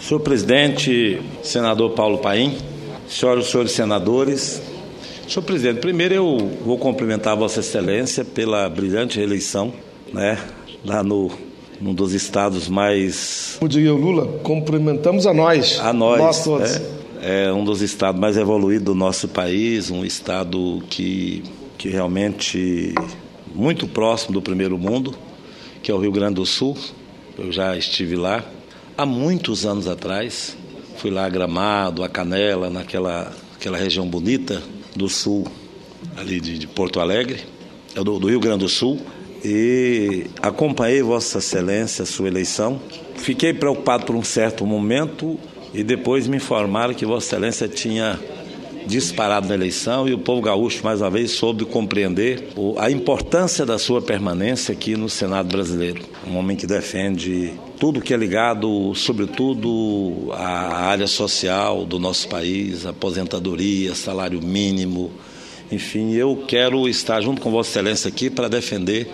Senhor presidente, senador Paulo Paim, senhoras e senhores senadores. Senhor presidente, primeiro eu vou cumprimentar Vossa Excelência pela brilhante reeleição, lá num dos estados mais... Como diria o Lula, cumprimentamos a nós. A nós todos. É um dos estados mais evoluídos do nosso país, um estado que realmente muito próximo do primeiro mundo, que é o Rio Grande do Sul. Eu já estive lá há muitos anos atrás, fui lá a Gramado, a Canela, naquela região bonita do sul, ali de Porto Alegre, do Rio Grande do Sul, e acompanhei Vossa Excelência, a sua eleição. Fiquei preocupado por um certo momento e depois me informaram que Vossa Excelência tinha disparado na eleição, e o povo gaúcho, mais uma vez, soube compreender a importância da sua permanência aqui no Senado brasileiro. Um homem que defende tudo que é ligado, sobretudo, à área social do nosso país, aposentadoria, salário mínimo. Enfim, eu quero estar junto com Vossa Excelência aqui para defender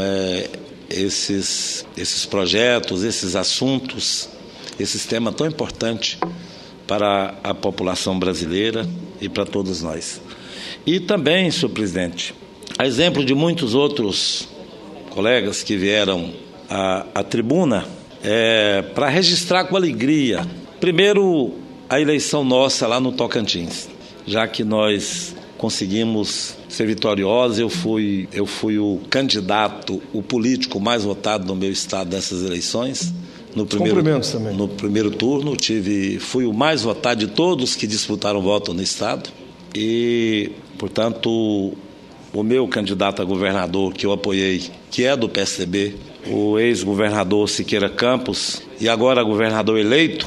esses projetos, esses assuntos, esse tema tão importante para a população brasileira e para todos nós. E também, senhor presidente, a exemplo de muitos outros colegas que vieram à tribuna, para registrar com alegria, primeiro, a eleição nossa lá no Tocantins, já que nós conseguimos ser vitoriosos. Eu fui o candidato, o político mais votado no meu estado dessas eleições. No primeiro turno, fui o mais votado de todos que disputaram voto no estado. E, portanto, o meu candidato a governador, que eu apoiei, que é do PSDB, o ex-governador Siqueira Campos, e agora governador eleito,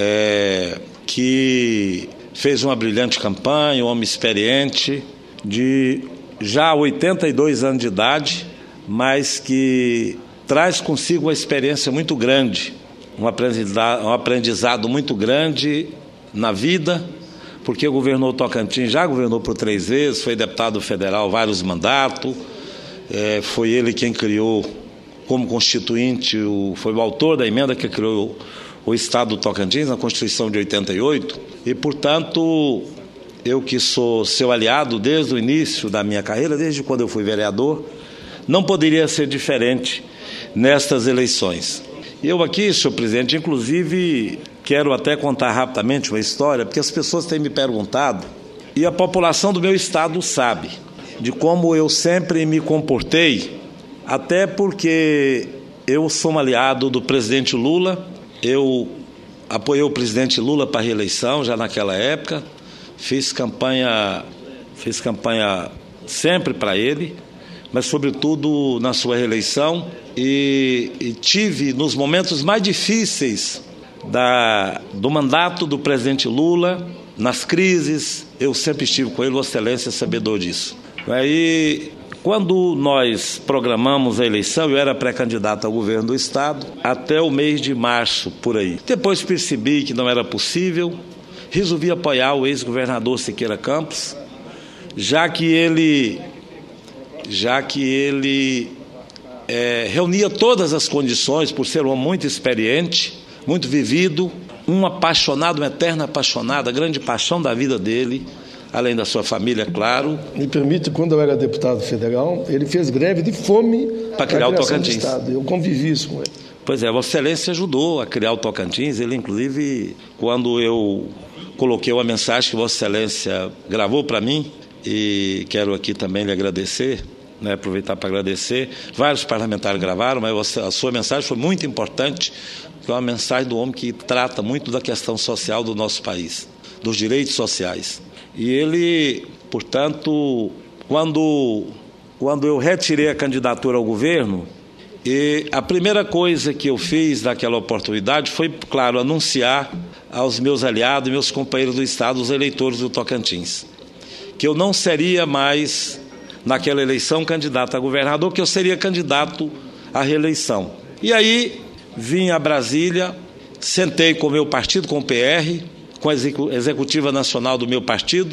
que fez uma brilhante campanha, um homem experiente, de já 82 anos de idade, mas que traz consigo uma experiência muito grande, um aprendizado muito grande na vida, porque governou Tocantins, já governou por 3 vezes, foi deputado federal vários mandatos, foi ele quem criou como constituinte, foi o autor da emenda que criou o estado do Tocantins, na Constituição de 88, e, portanto, eu que sou seu aliado desde o início da minha carreira, desde quando eu fui vereador, não poderia ser diferente nestas eleições. Eu aqui, senhor presidente, inclusive, quero até contar rapidamente uma história, porque as pessoas têm me perguntado, e a população do meu estado sabe, de como eu sempre me comportei, até porque eu sou um aliado do presidente Lula. Eu apoiei o presidente Lula para a reeleição já naquela época, fiz campanha sempre para ele, mas sobretudo na sua reeleição, e tive nos momentos mais difíceis do mandato do presidente Lula, nas crises, eu sempre estive com ele, Vossa Excelência é sabedor disso. Aí, quando nós programamos a eleição, eu era pré-candidato ao governo do estado, até o mês de março, por aí. Depois percebi que não era possível, resolvi apoiar o ex-governador Siqueira Campos, já que ele reunia todas as condições, por ser um homem muito experiente, muito vivido, um apaixonado, um eterno apaixonado, a grande paixão da vida dele, além da sua família, claro. Me permite, quando eu era deputado federal, ele fez greve de fome para criar o Tocantins. Eu convivi isso com ele. Pois é, Vossa Excelência ajudou a criar o Tocantins. Ele, inclusive, quando eu coloquei uma mensagem que Vossa Excelência gravou para mim, e quero aqui também lhe agradecer, aproveitar para agradecer. Vários parlamentares gravaram, mas a sua mensagem foi muito importante, que é uma mensagem do homem que trata muito da questão social do nosso país, dos direitos sociais. E ele, portanto, quando eu retirei a candidatura ao governo, e a primeira coisa que eu fiz naquela oportunidade foi, claro, anunciar aos meus aliados e meus companheiros do estado, os eleitores do Tocantins, que eu não seria mais, naquela eleição, candidato a governador, que eu seria candidato à reeleição. E aí vim a Brasília, sentei com o meu partido, com o PR, com a executiva nacional do meu partido,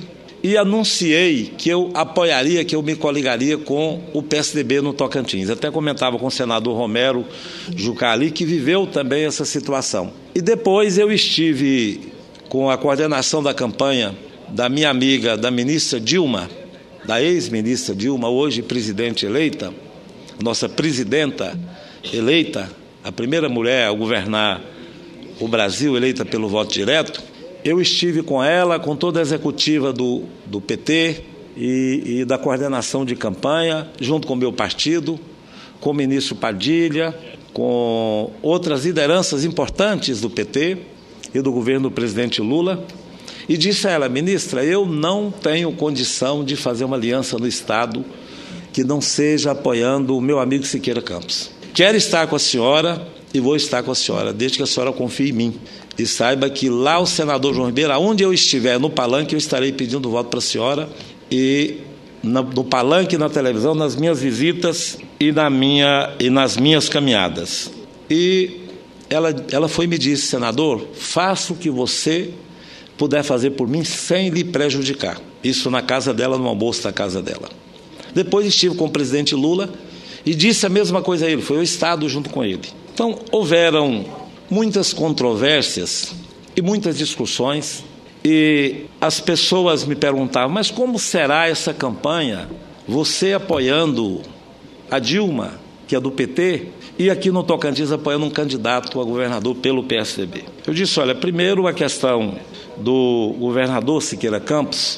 e anunciei que eu apoiaria, que eu me coligaria com o PSDB no Tocantins. Até comentava com o senador Romero Jucá, que viveu também essa situação. E depois eu estive com a coordenação da campanha da minha amiga, da ministra Dilma, da ex-ministra Dilma, hoje presidente eleita, nossa presidenta eleita, a primeira mulher a governar o Brasil, eleita pelo voto direto. Eu estive com ela, com toda a executiva do PT e da coordenação de campanha, junto com o meu partido, com o ministro Padilha, com outras lideranças importantes do PT e do governo do presidente Lula, e disse a ela: ministra, eu não tenho condição de fazer uma aliança no Estado que não seja apoiando o meu amigo Siqueira Campos. Quero estar com a senhora e vou estar com a senhora, desde que a senhora confie em mim. E saiba que lá o senador João Ribeiro, aonde eu estiver, no palanque, eu estarei pedindo voto para a senhora, e no palanque, na televisão, nas minhas visitas e nas minhas caminhadas. E ela foi e me disse: senador, faça o que você puder fazer por mim sem lhe prejudicar. Isso na casa dela, no almoço da casa dela. Depois estive com o presidente Lula e disse a mesma coisa a ele, foi o Estado junto com ele. Então, houveram muitas controvérsias e muitas discussões, e as pessoas me perguntavam: mas como será essa campanha, você apoiando a Dilma, que é do PT, e aqui no Tocantins apoiando um candidato a governador pelo PSDB? Eu disse: olha, primeiro a questão do governador Siqueira Campos,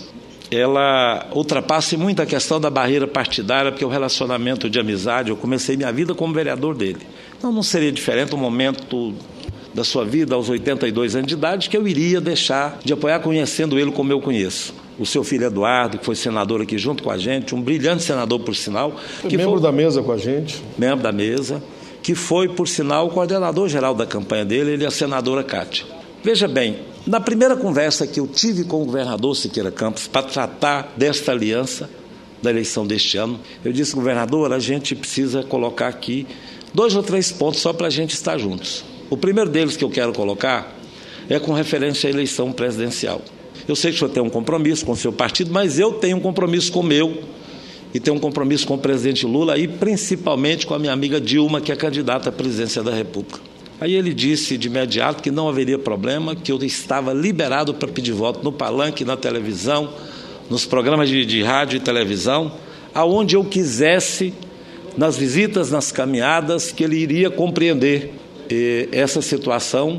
ela ultrapassa muito a questão da barreira partidária, porque o relacionamento de amizade, eu comecei minha vida como vereador dele. Então não seria diferente um momento da sua vida, aos 82 anos de idade, que eu iria deixar de apoiar, conhecendo ele como eu conheço. O seu filho Eduardo, que foi senador aqui junto com a gente, um brilhante senador, por sinal. Que membro da mesa com a gente. Membro da mesa, que foi, por sinal, o coordenador-geral da campanha dele, ele e a senadora Cátia. Veja bem, na primeira conversa que eu tive com o governador Siqueira Campos para tratar desta aliança, da eleição deste ano, eu disse: governador, a gente precisa colocar aqui 2 ou 3 pontos só para a gente estar juntos. O primeiro deles que eu quero colocar é com referência à eleição presidencial. Eu sei que o senhor tem um compromisso com o seu partido, mas eu tenho um compromisso com o meu, e tenho um compromisso com o presidente Lula e principalmente com a minha amiga Dilma, que é candidata à presidência da República. Aí ele disse de imediato que não haveria problema, que eu estava liberado para pedir voto no palanque, na televisão, nos programas de rádio e televisão, aonde eu quisesse, nas visitas, nas caminhadas, que ele iria compreender essa situação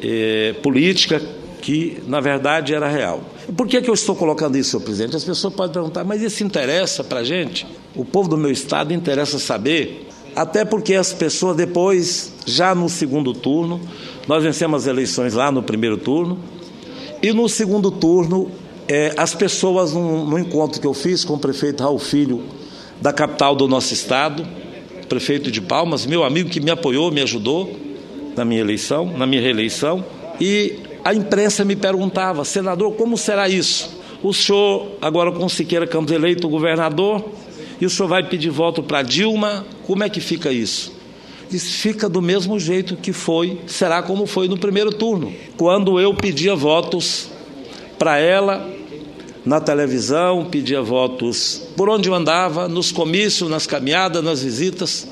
política que, na verdade, era real. Por que eu estou colocando isso, senhor presidente? As pessoas podem perguntar: mas isso interessa para a gente? O povo do meu estado interessa saber, até porque as pessoas depois, já no segundo turno, nós vencemos as eleições lá no primeiro turno, e no segundo turno, as pessoas, no encontro que eu fiz com o prefeito Raul Filho, da capital do nosso estado, prefeito de Palmas, meu amigo que me apoiou, me ajudou na minha eleição, na minha reeleição, e a imprensa me perguntava: senador, como será isso? O senhor, agora com Siqueira Campos eleito governador, e o senhor vai pedir voto para Dilma, como é que fica isso? Disse: fica do mesmo jeito que foi, será como foi no primeiro turno, quando eu pedia votos para ela na televisão, pedia votos por onde eu andava, nos comícios, nas caminhadas, nas visitas,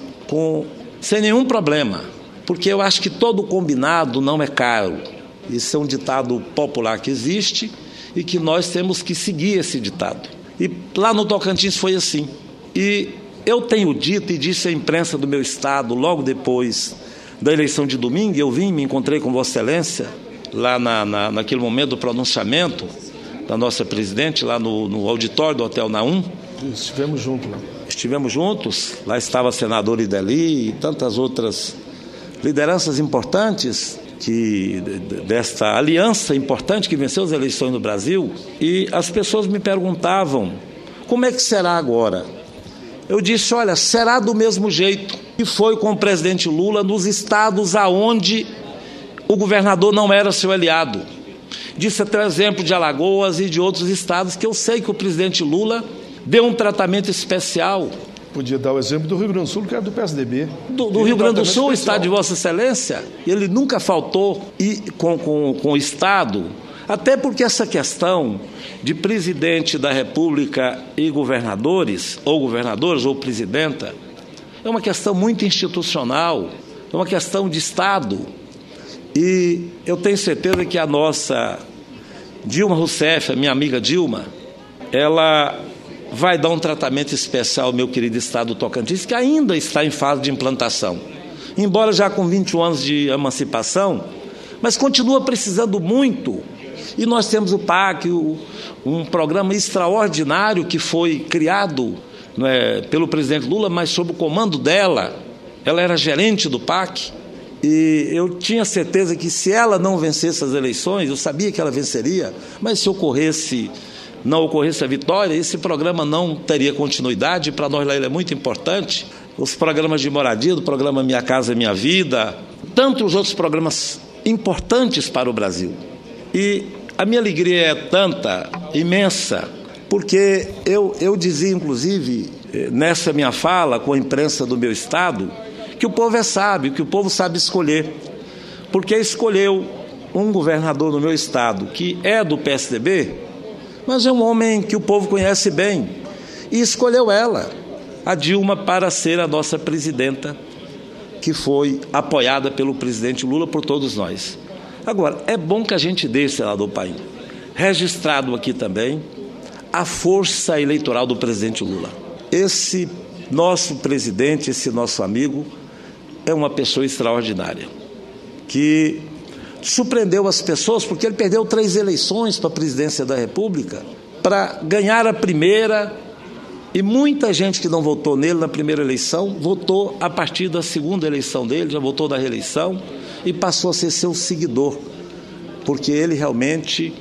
sem nenhum problema, porque eu acho que todo combinado não é caro. Isso é um ditado popular que existe e que nós temos que seguir esse ditado. E lá no Tocantins foi assim. E eu tenho dito e disse à imprensa do meu estado, logo depois da eleição de domingo, eu vim, me encontrei com Vossa Excelência, lá naquele momento do pronunciamento da nossa presidente, lá no auditório do Hotel Naum. Estivemos juntos lá. Estivemos juntos, lá estava a senadora Ideli e tantas outras lideranças importantes desta aliança importante que venceu as eleições no Brasil, e as pessoas me perguntavam: como é que será agora? Eu disse: olha, será do mesmo jeito que foi com o presidente Lula nos estados aonde o governador não era seu aliado. Disse até o exemplo de Alagoas e de outros estados que eu sei que o presidente Lula deu um tratamento especial. Podia dar o exemplo do Rio Grande do Sul, que era do PSDB. Do Rio Grande do Sul, estado de Vossa Excelência, ele nunca faltou, e com o estado, Até porque essa questão de presidente da República e governadores, ou presidenta, é uma questão muito institucional, é uma questão de Estado. E eu tenho certeza que a nossa Dilma Rousseff, a minha amiga Dilma, ela vai dar um tratamento especial ao meu querido Estado do Tocantins, que ainda está em fase de implantação. Embora já com 21 anos de emancipação, mas continua precisando muito. E nós temos o PAC, um programa extraordinário que foi criado pelo presidente Lula, mas sob o comando dela. Ela era gerente do PAC, e eu tinha certeza que se ela não vencesse as eleições, eu sabia que ela venceria, mas se não ocorresse a vitória, esse programa não teria continuidade. Para nós lá ele é muito importante. Os programas de moradia, do programa Minha Casa Minha Vida, tantos outros programas importantes para o Brasil. E a minha alegria é tanta, imensa, porque eu dizia, inclusive, nessa minha fala com a imprensa do meu estado, que o povo é sábio, que o povo sabe escolher, porque escolheu um governador no meu estado que é do PSDB, mas é um homem que o povo conhece bem, e escolheu ela, a Dilma, para ser a nossa presidenta, que foi apoiada pelo presidente Lula por todos nós. Agora, é bom que a gente deixe, senador Paim, registrado aqui também a força eleitoral do presidente Lula. Esse nosso presidente, esse nosso amigo, é uma pessoa extraordinária, que surpreendeu as pessoas, porque ele perdeu 3 eleições para a presidência da República, para ganhar a primeira, e muita gente que não votou nele na primeira eleição, votou a partir da segunda eleição dele, já votou na reeleição, e passou a ser seu seguidor, porque ele realmente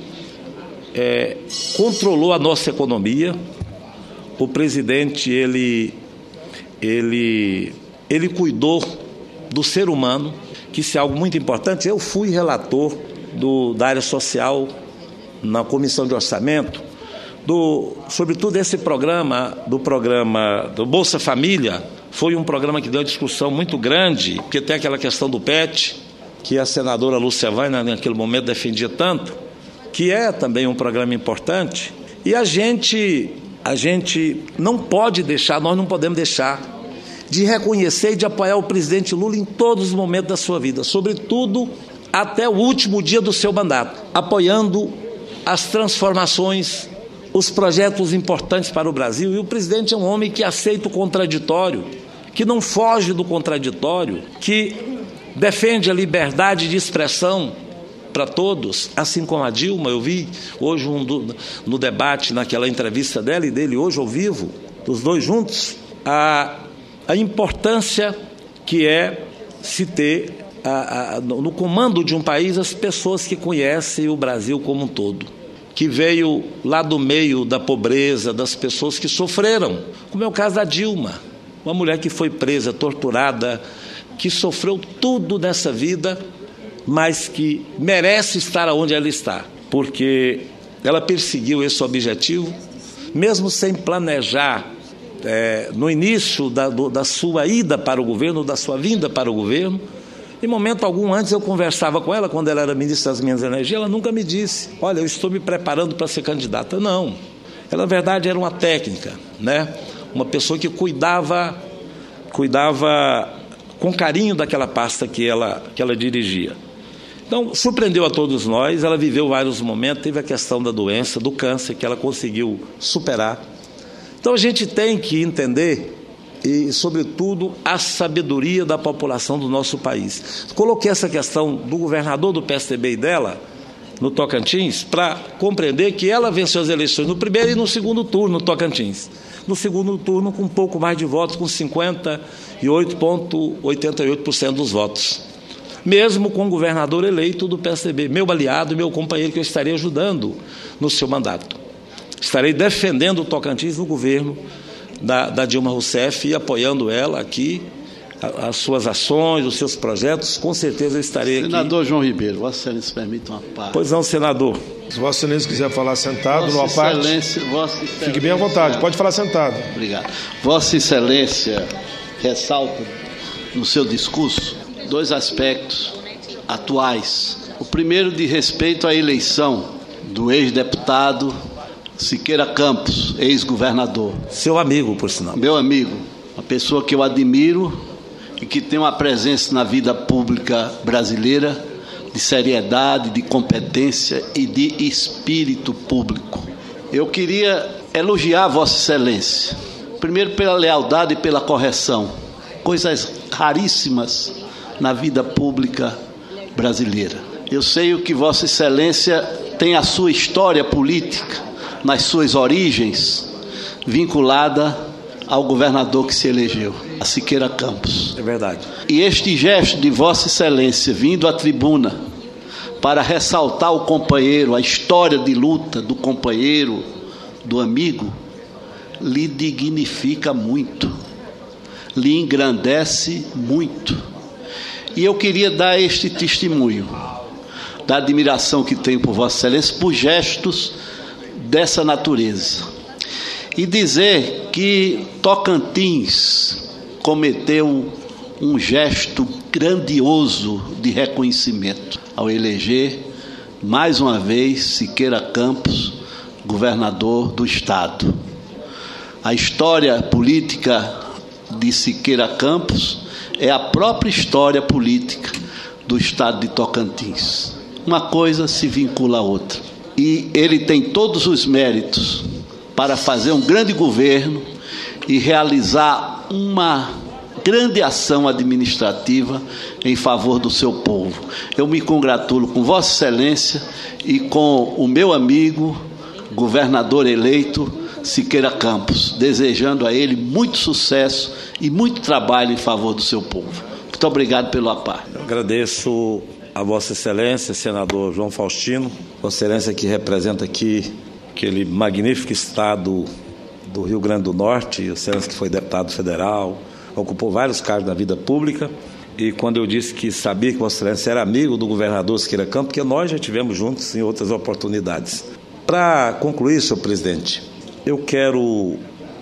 controlou a nossa economia. O presidente, ele cuidou do ser humano, que isso é algo muito importante. Eu fui relator da área social na Comissão de Orçamento, sobretudo esse programa do Bolsa Família. Foi um programa que deu uma discussão muito grande, porque tem aquela questão do PET, que a senadora Lúcia Weiner, naquele momento, defendia tanto, que é também um programa importante. E a gente não pode deixar, nós não podemos deixar de reconhecer e de apoiar o presidente Lula em todos os momentos da sua vida, sobretudo até o último dia do seu mandato, apoiando as transformações, os projetos importantes para o Brasil. E o presidente é um homem que aceita o contraditório, que não foge do contraditório, que defende a liberdade de expressão para todos, assim como a Dilma. Eu vi hoje no debate, naquela entrevista dela e dele hoje ao vivo, dos dois juntos, a importância que é se ter no comando de um país as pessoas que conhecem o Brasil como um todo, que veio lá do meio da pobreza, das pessoas que sofreram, como é o caso da Dilma, uma mulher que foi presa, torturada, que sofreu tudo nessa vida, mas que merece estar onde ela está, porque ela perseguiu esse objetivo, mesmo sem planejar, no início da sua ida para o governo, da sua vinda para o governo. Em momento algum, antes eu conversava com ela, quando ela era ministra das Minas e Energia, ela nunca me disse, olha, eu estou me preparando para ser candidata. Não, ela na verdade era uma técnica, uma pessoa que cuidava com carinho daquela pasta que ela dirigia. Então, surpreendeu a todos nós. Ela viveu vários momentos, teve a questão da doença, do câncer, que ela conseguiu superar. Então, a gente tem que entender, e, sobretudo, a sabedoria da população do nosso país. Coloquei essa questão do governador do PSDB e dela, no Tocantins, para compreender que ela venceu as eleições no primeiro e no segundo turno no Tocantins. No segundo turno, com um pouco mais de votos, com 58,88% dos votos. Mesmo com o governador eleito do PSDB, meu aliado, meu companheiro, que eu estarei ajudando no seu mandato. Estarei defendendo o Tocantins no governo da Dilma Rousseff e apoiando ela aqui, as suas ações, os seus projetos. Com certeza eu estarei aqui. Senador João Ribeiro, Vossa Excelência permite uma parte. Pois não, senador. Se Vossa Excelência quiser falar sentado, numa parte, fique bem à vontade, pode falar sentado. Obrigado. Vossa Excelência ressalta no seu discurso 2 aspectos atuais O primeiro diz respeito à eleição do ex-deputado Siqueira Campos, ex-governador. Seu amigo, por sinal. Meu amigo, uma pessoa que eu admiro e que tem uma presença na vida pública brasileira de seriedade, de competência e de espírito público. Eu queria elogiar Vossa Excelência, primeiro pela lealdade e pela correção, coisas raríssimas na vida pública brasileira. Eu sei o que Vossa Excelência tem a sua história política, nas suas origens, vinculada ao governador que se elegeu, a Siqueira Campos. É verdade. E este gesto de Vossa Excelência vindo à tribuna para ressaltar o companheiro, a história de luta do companheiro, do amigo, lhe dignifica muito, lhe engrandece muito. E eu queria dar este testemunho da admiração que tenho por Vossa Excelência por gestos dessa natureza. E dizer que Tocantins cometeu um gesto grandioso de reconhecimento ao eleger, mais uma vez, Siqueira Campos, governador do Estado. A história política de Siqueira Campos é a própria história política do Estado de Tocantins. Uma coisa se vincula à outra. E ele tem todos os méritos para fazer um grande governo e realizar uma grande ação administrativa em favor do seu povo. Eu me congratulo com Vossa Excelência e com o meu amigo, governador eleito, Siqueira Campos, desejando a ele muito sucesso e muito trabalho em favor do seu povo. Muito obrigado pelo apoio. Eu agradeço a Vossa Excelência, senador João Faustino, Vossa Excelência que representa aqui aquele magnífico estado do Rio Grande do Norte, Vossa Excelência que foi deputado federal, ocupou vários cargos na vida pública, e quando eu disse que sabia que Vossa Excelência era amigo do governador Siqueira Campos, porque nós já tivemos juntos em outras oportunidades. Para concluir, senhor presidente, eu quero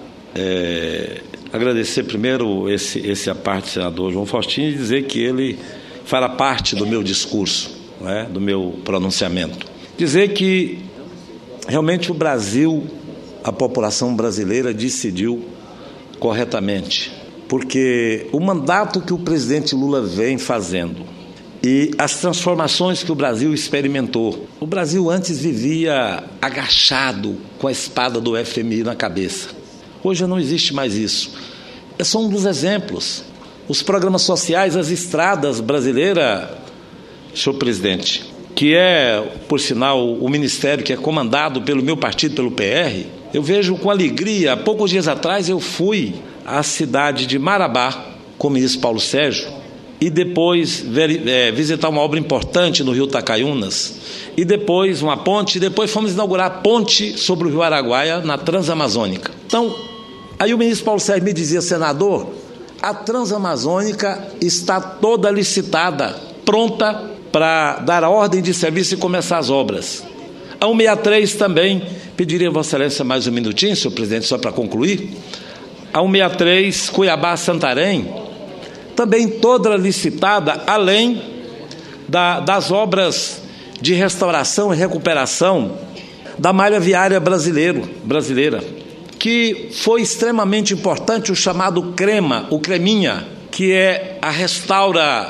agradecer primeiro essa parte do senador João Faustino e dizer que ele fará parte do meu discurso, do meu pronunciamento. Dizer que realmente o Brasil, a população brasileira decidiu corretamente, porque o mandato que o presidente Lula vem fazendo e as transformações que o Brasil experimentou. O Brasil antes vivia agachado com a espada do FMI na cabeça. Hoje não existe mais isso. É só um dos exemplos. Os programas sociais, as estradas brasileiras, senhor presidente, que é, por sinal, o ministério que é comandado pelo meu partido, pelo PR, eu vejo com alegria. Há poucos dias atrás eu fui à cidade de Marabá com o ministro Paulo Sérgio e depois visitar uma obra importante no Rio Tacaiunas e depois uma ponte, e depois fomos inaugurar a ponte sobre o Rio Araguaia na Transamazônica. Então, aí o ministro Paulo Sérgio me dizia: senador, a Transamazônica está toda licitada, pronta para dar a ordem de serviço e começar as obras. A 163 também, pediria a Vossa Excelência mais um minutinho, senhor presidente, só para concluir. A 163 Cuiabá-Santarém, também toda licitada, além das obras de restauração e recuperação da malha viária brasileira, que foi extremamente importante o chamado CREMA, o CREMINHA, que é a restaura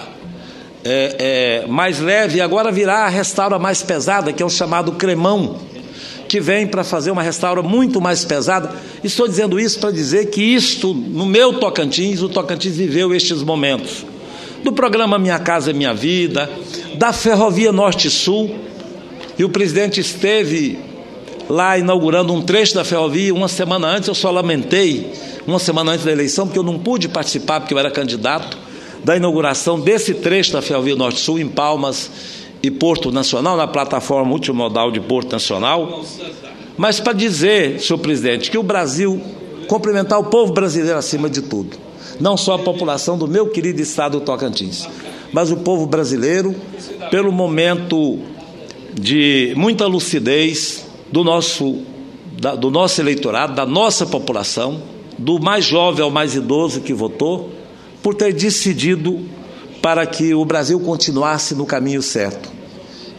mais leve, e agora virá a restaura mais pesada, que é o chamado CREMão, que vem para fazer uma restaura muito mais pesada. Estou dizendo isso para dizer que isto, no meu Tocantins, o Tocantins viveu estes momentos. Do programa Minha Casa Minha Vida, da Ferrovia Norte-Sul, e o presidente esteve lá inaugurando um trecho da ferrovia uma semana antes. Eu só lamentei, uma semana antes da eleição, porque eu não pude participar, porque eu era candidato, da inauguração desse trecho da Ferrovia Norte-Sul em Palmas e Porto Nacional, na plataforma multimodal de Porto Nacional. Mas para dizer, senhor presidente, que o Brasil, cumprimentar o povo brasileiro acima de tudo, não só a população do meu querido estado do Tocantins, mas o povo brasileiro, pelo momento de muita lucidez do nosso eleitorado, da nossa população, do mais jovem ao mais idoso que votou, por ter decidido para que o Brasil continuasse no caminho certo.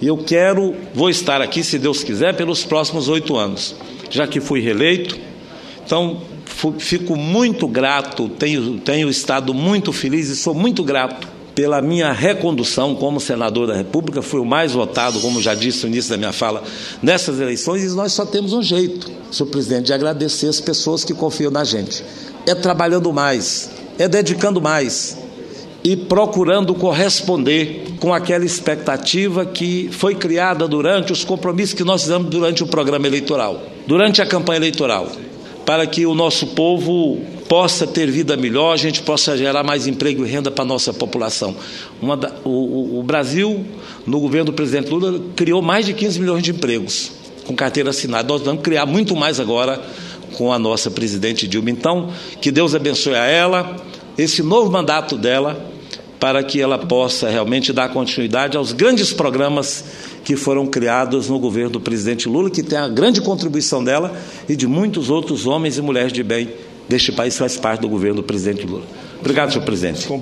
E eu vou estar aqui, se Deus quiser, pelos próximos 8 anos, já que fui reeleito. Então, fico muito grato, tenho estado muito feliz e sou muito grato pela minha recondução como senador da República. Fui o mais votado, como já disse no início da minha fala, nessas eleições, e nós só temos um jeito, senhor presidente, de agradecer as pessoas que confiam na gente. É trabalhando mais, é dedicando mais e procurando corresponder com aquela expectativa que foi criada durante os compromissos que nós fizemos durante o programa eleitoral, durante a campanha eleitoral, para que o nosso povo possa ter vida melhor, a gente possa gerar mais emprego e renda para a nossa população. O Brasil, no governo do presidente Lula, criou mais de 15 milhões de empregos com carteira assinada. Nós vamos criar muito mais agora com a nossa presidente Dilma. Então, que Deus abençoe a ela, esse novo mandato dela, para que ela possa realmente dar continuidade aos grandes programas que foram criados no governo do presidente Lula, que tem a grande contribuição dela e de muitos outros homens e mulheres de bem deste país, faz parte do governo do presidente Lula. Obrigado, senhor presidente.